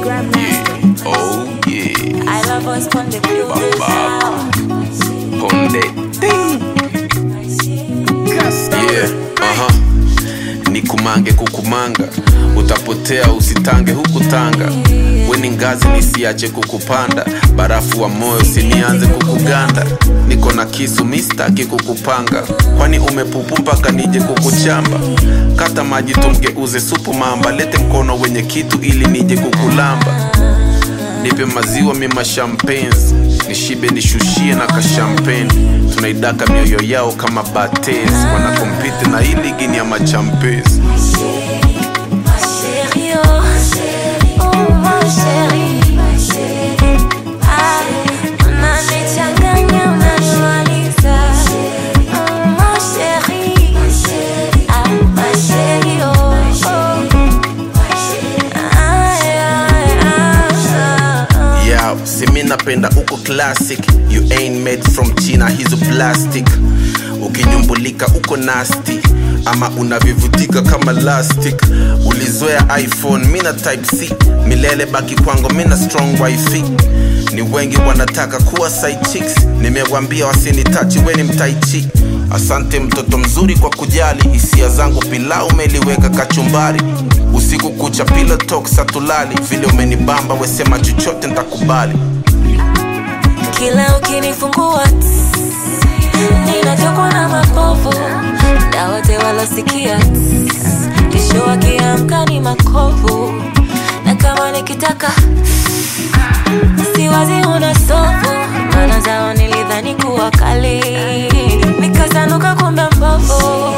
Yeah, oh yeah. I love us on the Baba, Ponde. Yeah, nikumange kukumanga, utapotea usitange hukutanga. Weni ngazi nisiache kukupanda, barafu wa moyo usinianze kukuganda. Niko na kisu mistaki kukupanga, kwani umepupu mpaka nije kukuchamba. Kata maji tumgeuze supu mamba, lete mkono wenye kitu ili nije kukulamba. Nipe maziwa mima champagnes, nishibe nishushie na kashampeni. Tunaidaka mioyo yao kama bates, wana compete na hii ligi ni ya machampes. Simi napenda uko classic, you ain't made from China, hizo plastic. Ukinyumbulika uko nasty, ama unavivutika kama elastic. Ulizoea iPhone, mina type C, milele baki kwangu, mina strong wifi. Ni wengi wanataka kuwa side chicks, nimewambia wasinitachi weni mtaichi. Asante mtoto mzuri kwa kujali, hisia zangu pilau umeliweka kachumbari. Usiku kucha pillow talk satulali, vile umenibamba wesema chochote nitakubali. Kila ukinifungua ninatokwa na mapovu, na wote walosikia kesho wakiamka ni makovu. Na kama nikitaka siwazi una sofu, maana zao nilidhani kuwa kali, nikazanuka kumbe mbovu.